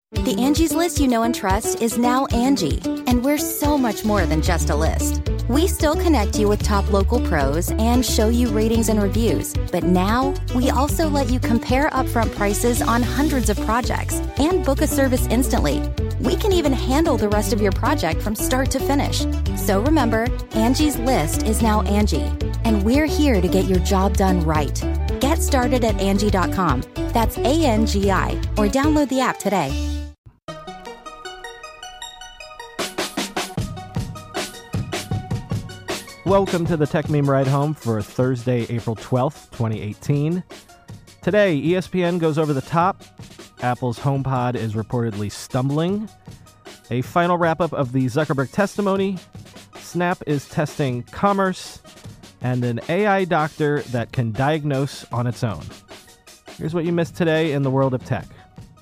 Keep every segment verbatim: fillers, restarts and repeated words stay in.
The Angie's List you know and trust is now Angie, and we're so much more than just a list. We still connect you with top local pros and show you ratings and reviews, but now we also let you compare upfront prices on hundreds of projects and book a service instantly. We can even handle the rest of your project from start to finish. So remember, Angie's List is now Angie, and we're here to get your job done right. Get started at Angie dot com. That's A N G I, or download the app today. Welcome to the Tech Meme Ride Home for Thursday, April twelfth, twenty eighteen. Today, E S P N goes over the top. Apple's HomePod is reportedly stumbling. A final wrap-up of the Zuckerberg testimony. Snap is testing commerce. And an A I doctor that can diagnose on its own. Here's what you missed today in the world of tech.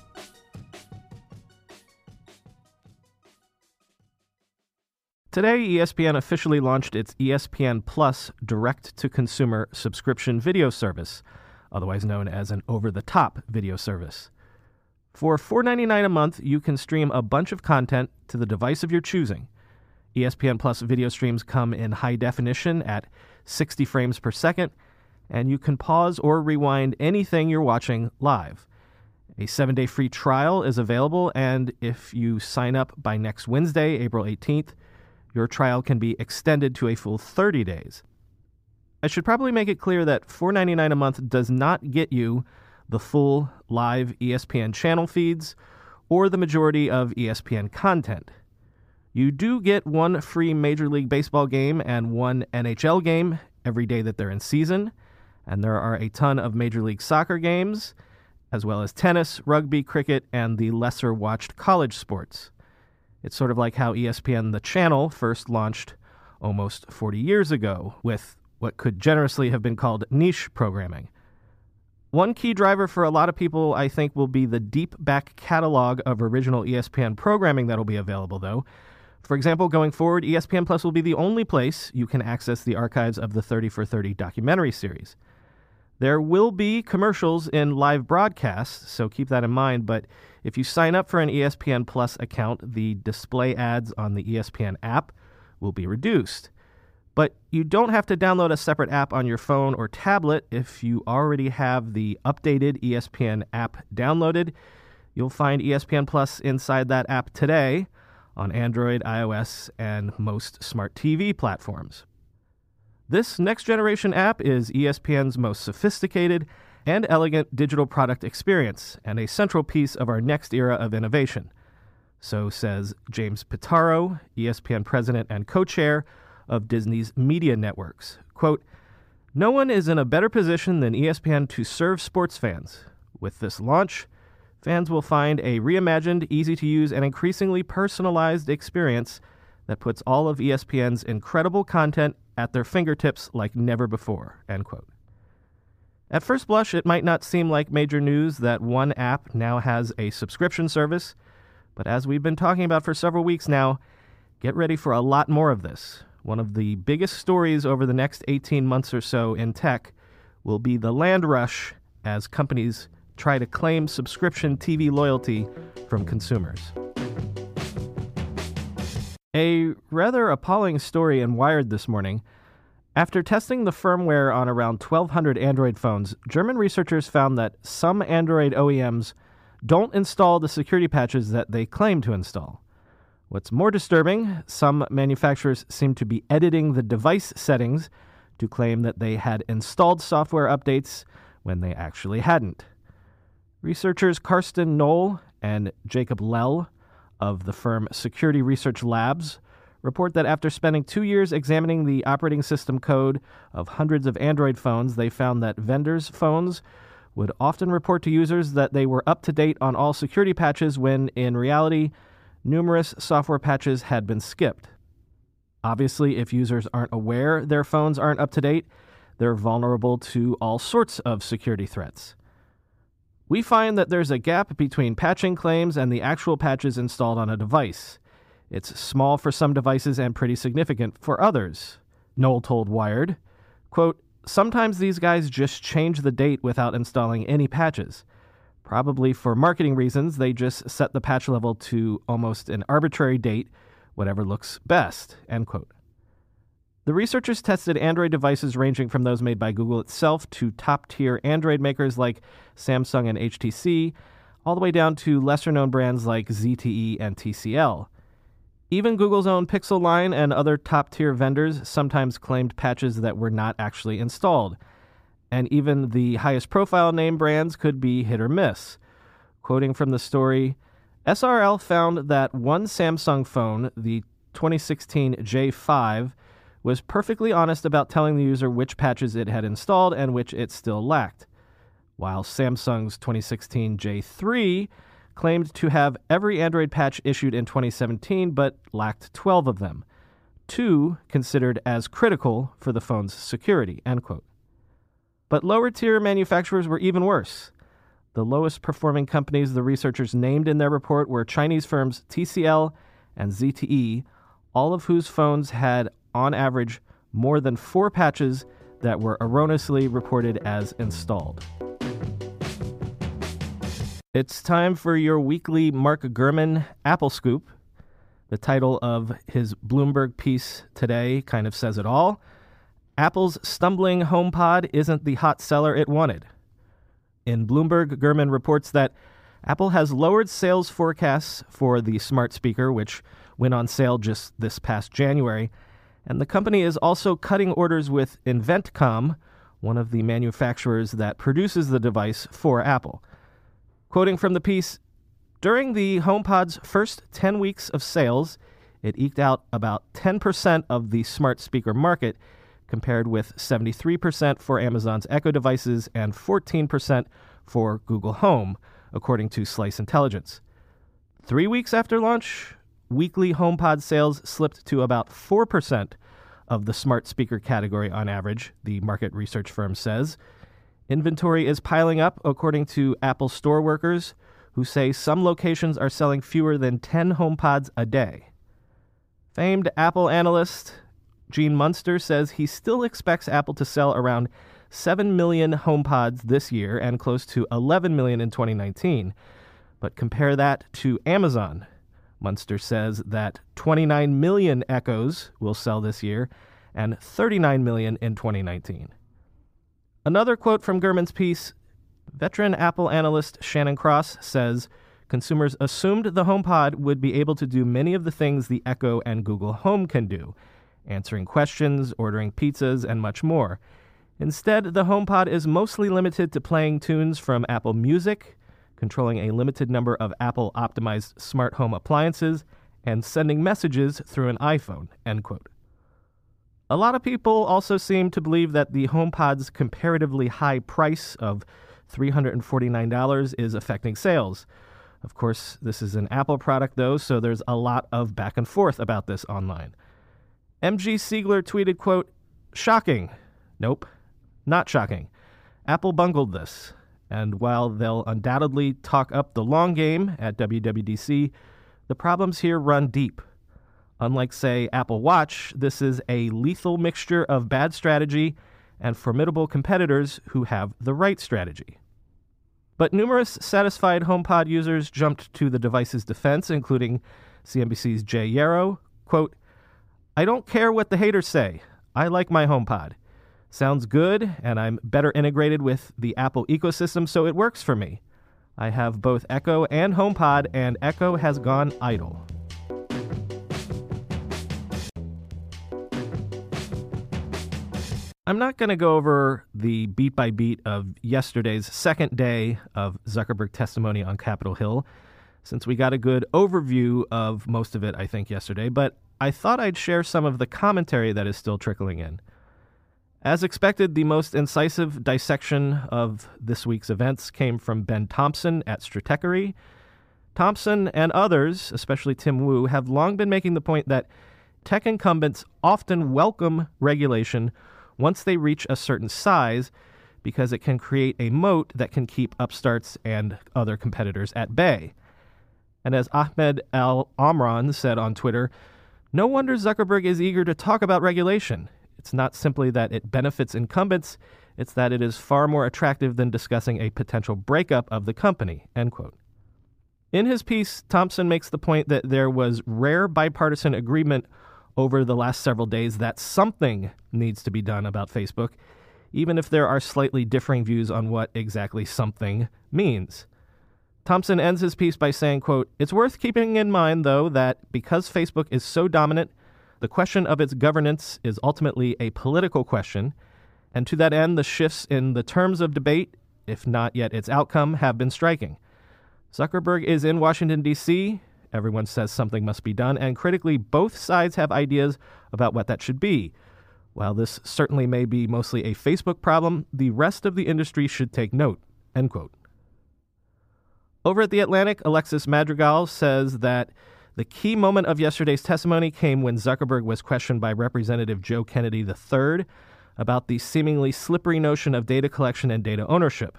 Today, E S P N officially launched its E S P N Plus direct-to-consumer subscription video service, otherwise known as an over-the-top video service. For four dollars and ninety-nine cents a month, you can stream a bunch of content to the device of your choosing. E S P N Plus video streams come in high definition at sixty frames per second, and you can pause or rewind anything you're watching live. A seven-day free trial is available, and if you sign up by next Wednesday, April eighteenth, your trial can be extended to a full thirty days. I should probably make it clear that four dollars and ninety-nine cents a month does not get you the full live E S P N channel feeds or the majority of E S P N content. You do get one free Major League Baseball game and one N H L game every day that they're in season, and there are a ton of Major League Soccer games, as well as tennis, rugby, cricket, and the lesser-watched college sports. It's sort of like how E S P N The Channel first launched almost forty years ago with what could generously have been called niche programming. One key driver for a lot of people, I think, will be the deep back catalog of original E S P N programming that'll be available, though. For example, going forward, E S P N Plus will be the only place you can access the archives of the thirty for thirty documentary series. There will be commercials in live broadcasts, so keep that in mind, but if you sign up for an E S P N Plus account, the display ads on the E S P N app will be reduced. But you don't have to download a separate app on your phone or tablet. If you already have the updated E S P N app downloaded, you'll find E S P N Plus inside that app today on Android, iOS, and most smart T V platforms. This next-generation app is E S P N's most sophisticated and elegant digital product experience, and a central piece of our next era of innovation. So says James Pitaro, E S P N president and co-chair of Disney's Media Networks. Quote, "No one is in a better position than E S P N to serve sports fans. With this launch, fans will find a reimagined, easy-to-use, and increasingly personalized experience that puts all of E S P N's incredible content at their fingertips like never before," end quote. At first blush, it might not seem like major news that one app now has a subscription service, but as we've been talking about for several weeks now, get ready for a lot more of this. One of the biggest stories over the next eighteen months or so in tech will be the land rush as companies try to claim subscription T V loyalty from consumers. A rather appalling story in Wired this morning. After testing the firmware on around twelve hundred Android phones, German researchers found that some Android O E Ms don't install the security patches that they claim to install. What's more disturbing, some manufacturers seem to be editing the device settings to claim that they had installed software updates when they actually hadn't. Researchers Karsten Knoll and Jacob Lell of the firm Security Research Labs report that after spending two years examining the operating system code of hundreds of Android phones, they found that vendors' phones would often report to users that they were up to date on all security patches when, in reality, numerous software patches had been skipped. Obviously, if users aren't aware their phones aren't up to date, they're vulnerable to all sorts of security threats. We find that there's a gap between patching claims and the actual patches installed on a device. It's small for some devices and pretty significant for others, Knoll told Wired. Quote, "Sometimes these guys just change the date without installing any patches. Probably for marketing reasons, they just set the patch level to almost an arbitrary date, whatever looks best, end quote. The researchers tested Android devices ranging from those made by Google itself to top-tier Android makers like Samsung and H T C, all the way down to lesser-known brands like Z T E and T C L. Even Google's own Pixel line and other top-tier vendors sometimes claimed patches that were not actually installed. And even the highest-profile name brands could be hit or miss. Quoting from the story, S R L found that one Samsung phone, the twenty sixteen J five, was perfectly honest about telling the user which patches it had installed and which it still lacked, while Samsung's twenty sixteen J three claimed to have every Android patch issued in twenty seventeen but lacked twelve of them, two considered as critical for the phone's security, end quote. But lower-tier manufacturers were even worse. The lowest-performing companies the researchers named in their report were Chinese firms T C L and Z T E, all of whose phones had, on average, more than four patches that were erroneously reported as installed. It's time for your weekly Mark Gurman Apple Scoop. The title of his Bloomberg piece today kind of says it all. Apple's stumbling HomePod isn't the hot seller it wanted. In Bloomberg, Gurman reports that Apple has lowered sales forecasts for the smart speaker, which went on sale just this past January, and the company is also cutting orders with Inventcom, one of the manufacturers that produces the device for Apple. Quoting from the piece, during the HomePod's first ten weeks of sales, it eked out about ten percent of the smart speaker market, compared with seventy-three percent for Amazon's Echo devices and fourteen percent for Google Home, according to Slice Intelligence. Three weeks after launch, weekly HomePod sales slipped to about four percent of the smart speaker category on average, the market research firm says. Inventory is piling up, according to Apple store workers, who say some locations are selling fewer than ten HomePods a day. Famed Apple analyst Gene Munster says he still expects Apple to sell around seven million HomePods this year and close to eleven million in twenty nineteen. But compare that to Amazon. Munster says that twenty-nine million Echoes will sell this year and thirty-nine million in twenty nineteen. Another quote from Gurman's piece, veteran Apple analyst Shannon Cross says consumers assumed the HomePod would be able to do many of the things the Echo and Google Home can do, answering questions, ordering pizzas, and much more. Instead, the HomePod is mostly limited to playing tunes from Apple Music, controlling a limited number of Apple-optimized smart home appliances, and sending messages through an iPhone, end quote. A lot of people also seem to believe that the HomePod's comparatively high price of three hundred forty-nine dollars is affecting sales. Of course, this is an Apple product, though, so there's a lot of back and forth about this online. M G Siegler tweeted, quote, shocking. Nope, not shocking. Apple bungled this. And while they'll undoubtedly talk up the long game at W W D C, the problems here run deep. Unlike, say, Apple Watch, this is a lethal mixture of bad strategy and formidable competitors who have the right strategy. But numerous satisfied HomePod users jumped to the device's defense, including C N B C's Jay Yarrow. Quote, I don't care what the haters say. I like my HomePod. Sounds good, and I'm better integrated with the Apple ecosystem, so it works for me. I have both Echo and HomePod, and Echo has gone idle. I'm not going to go over the beat-by-beat of yesterday's second day of Zuckerberg testimony on Capitol Hill, since we got a good overview of most of it, I think, yesterday, but I thought I'd share some of the commentary that is still trickling in. As expected, the most incisive dissection of this week's events came from Ben Thompson at Stratechery. Thompson and others, especially Tim Wu, have long been making the point that tech incumbents often welcome regulation once they reach a certain size because it can create a moat that can keep upstarts and other competitors at bay. And as Ahmed Al-Amran said on Twitter, no wonder Zuckerberg is eager to talk about regulation. It's not simply that it benefits incumbents, It's that it is far more attractive than discussing a potential breakup of the company, end quote. In his piece, Thompson makes the point that there was rare bipartisan agreement over the last several days that something needs to be done about Facebook, even if there are slightly differing views on what exactly something means. Thompson ends his piece by saying, quote, "It's worth keeping in mind, though, that because Facebook is so dominant, the question of its governance is ultimately a political question, and to that end, the shifts in the terms of debate, if not yet its outcome, have been striking. Zuckerberg is in Washington, D C. Everyone says something must be done, and critically, both sides have ideas about what that should be. While this certainly may be mostly a Facebook problem, the rest of the industry should take note," end quote. Over at The Atlantic, Alexis Madrigal says that the key moment of yesterday's testimony came when Zuckerberg was questioned by Representative Joe Kennedy the third about the seemingly slippery notion of data collection and data ownership.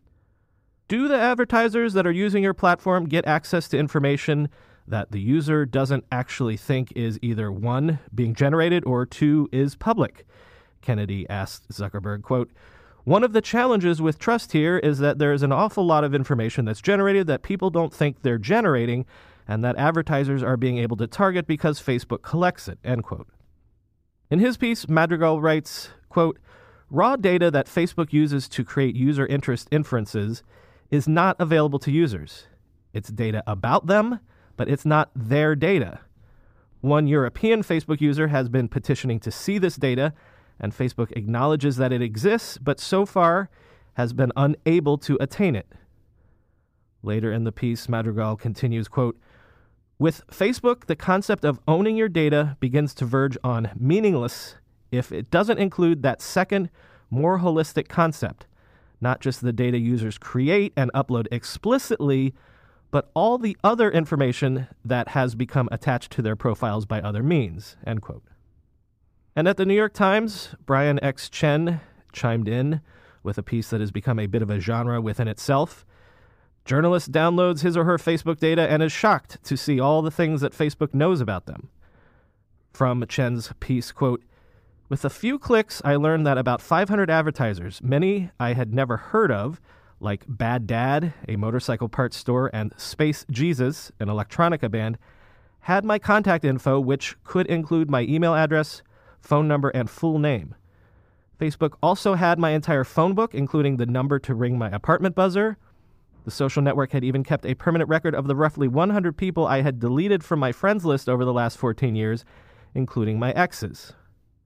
Do the advertisers that are using your platform get access to information that the user doesn't actually think is either one, being generated, or two, is public? Kennedy asked Zuckerberg, quote, "One of the challenges with trust here is that there is an awful lot of information that's generated that people don't think they're generating and that advertisers are being able to target because Facebook collects it," end quote. In his piece, Madrigal writes, quote, "Raw data that Facebook uses to create user interest inferences is not available to users. It's data about them, but it's not their data. One European Facebook user has been petitioning to see this data, and Facebook acknowledges that it exists, but so far has been unable to attain it." Later in the piece, Madrigal continues, quote, "With Facebook, the concept of owning your data begins to verge on meaningless if it doesn't include that second, more holistic concept, not just the data users create and upload explicitly, but all the other information that has become attached to their profiles by other means," end quote. And at the New York Times, Brian X. Chen chimed in with a piece that has become a bit of a genre within itself. Journalist downloads his or her Facebook data and is shocked to see all the things that Facebook knows about them. From Chen's piece, quote, "With a few clicks, I learned that about five hundred advertisers, many I had never heard of, like Bad Dad, a motorcycle parts store, and Space Jesus, an electronica band, had my contact info, which could include my email address, phone number, and full name. Facebook also had my entire phone book, including the number to ring my apartment buzzer. The social network had even kept a permanent record of the roughly one hundred people I had deleted from my friends list over the last fourteen years, including my exes."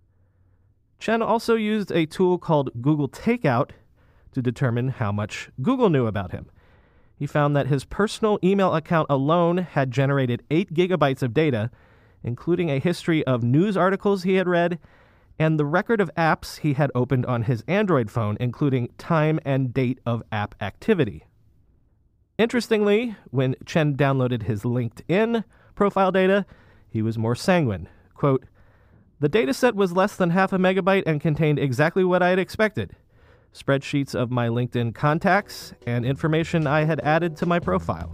Chen also used a tool called Google Takeout to determine how much Google knew about him. He found that his personal email account alone had generated eight gigabytes of data, including a history of news articles he had read and the record of apps he had opened on his Android phone, including time and date of app activity. Interestingly, when Chen downloaded his LinkedIn profile data, he was more sanguine. Quote, "The dataset was less than half a megabyte and contained exactly what I had expected. Spreadsheets of my LinkedIn contacts and information I had added to my profile."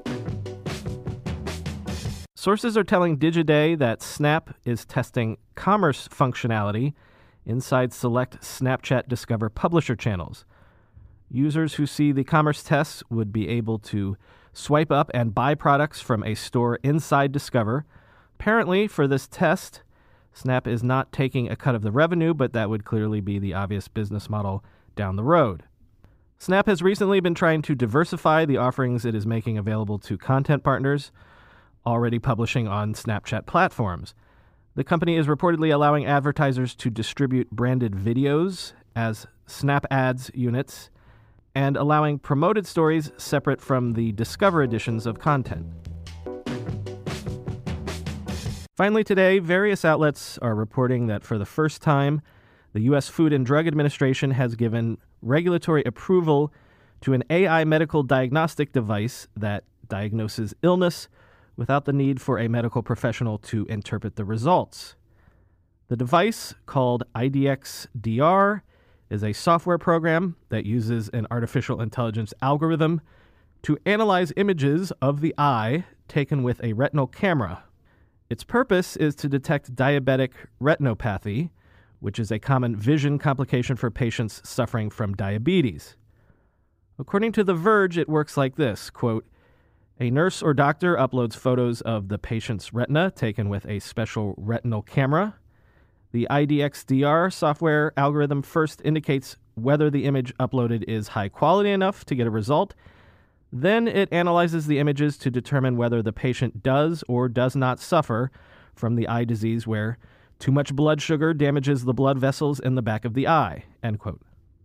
Sources are telling Digiday that Snap is testing commerce functionality inside select Snapchat Discover publisher channels. Users who see the commerce tests would be able to swipe up and buy products from a store inside Discover. Apparently, for this test, Snap is not taking a cut of the revenue, but that would clearly be the obvious business model down the road. Snap has recently been trying to diversify the offerings it is making available to content partners already publishing on Snapchat platforms. The company is reportedly allowing advertisers to distribute branded videos as Snap Ads units and allowing promoted stories separate from the Discover editions of content. Finally today, various outlets are reporting that for the first time, the U S Food and Drug Administration has given regulatory approval to an A I medical diagnostic device that diagnoses illness without the need for a medical professional to interpret the results. The device, called I D X D R, is a software program that uses an artificial intelligence algorithm to analyze images of the eye taken with a retinal camera. Its purpose is to detect diabetic retinopathy, which is a common vision complication for patients suffering from diabetes. According to The Verge, it works like this, quote, a nurse or doctor uploads photos of the patient's retina taken with a special retinal camera. The I D X D R software algorithm first indicates whether the image uploaded is high quality enough to get a result. Then it analyzes the images to determine whether the patient does or does not suffer from the eye disease where too much blood sugar damages the blood vessels in the back of the eye, end quote.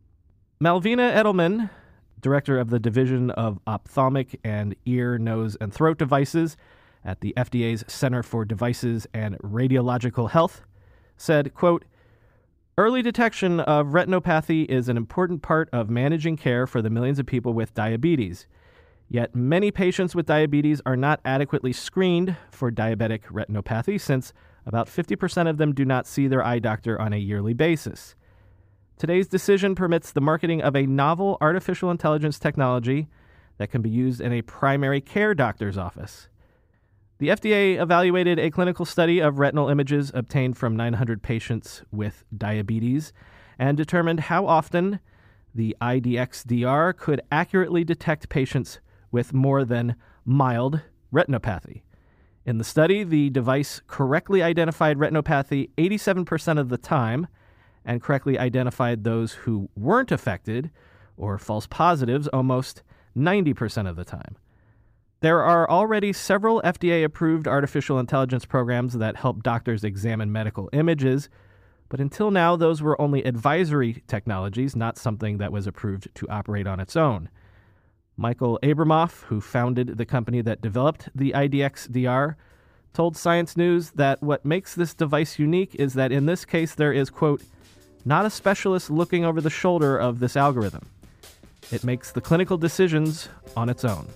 Malvina Edelman, director of the Division of Ophthalmic and Ear, Nose, and Throat Devices at the F D A's Center for Devices and Radiological Health, said, quote, early detection of retinopathy is an important part of managing care for the millions of people with diabetes. Yet many patients with diabetes are not adequately screened for diabetic retinopathy since about fifty percent of them do not see their eye doctor on a yearly basis. Today's decision permits the marketing of a novel artificial intelligence technology that can be used in a primary care doctor's office. The F D A evaluated a clinical study of retinal images obtained from nine hundred patients with diabetes and determined how often the I D X D R could accurately detect patients with more than mild retinopathy. In the study, the device correctly identified retinopathy eighty-seven percent of the time and correctly identified those who weren't affected, or false positives, almost ninety percent of the time. There are already several F D A-approved artificial intelligence programs that help doctors examine medical images, but until now, those were only advisory technologies, not something that was approved to operate on its own. Michael Abramoff, who founded the company that developed the I D X D R, told Science News that what makes this device unique is that in this case there is, quote, not a specialist looking over the shoulder of this algorithm. It makes the clinical decisions on its own.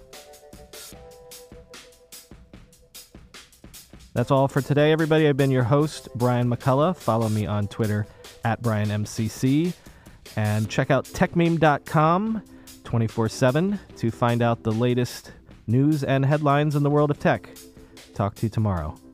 That's all for today, everybody. I've been your host, Brian McCullough. Follow me on Twitter at Brian M C C. And check out techmeme dot com twenty-four seven to find out the latest news and headlines in the world of tech. Talk to you tomorrow.